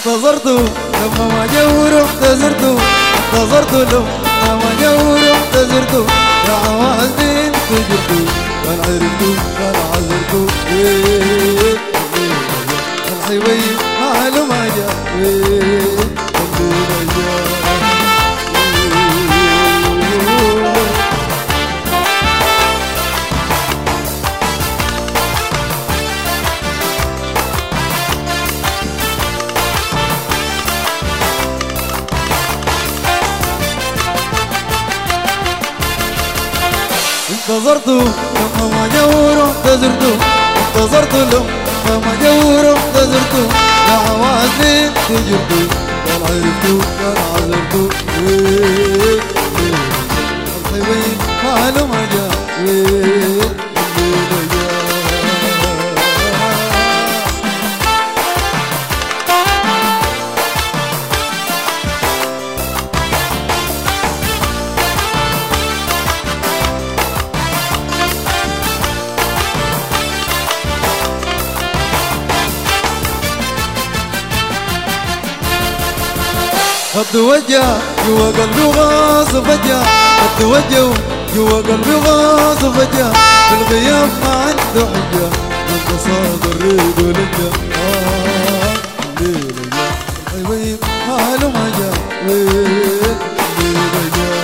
انتظرته لما ما جوروا انتظرته لما ما جوروا انتظرته يا عواز دين تجرته كان عرفته كان عذرته الحبيب ماله ما جاء انتظرته لما ما جوروا انتظرته لما ما جوروا انتظرته يا عوازين تجرته كان عرفته كان عذرته الحبيب ماله ما جاء خد وجه جوا قلبي وغاص فجأة خد وجه جوا قلبي وغاص فجأة في الغياب ما عنده حجة من قصاد الريد ولجة الليلة جا الحبيب ماله ما جا الليلة جا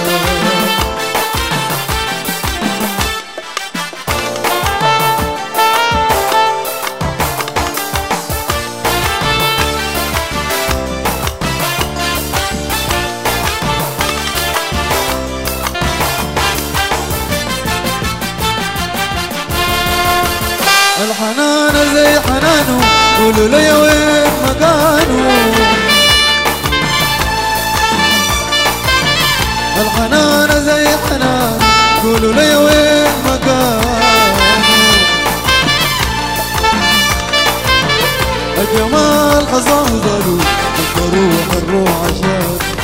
الحنان زي حنانه قولوا لي وين مكانه الحنان زي حنان قولوا لي وين مكانه الجمال حصان ظلوا الروح عشان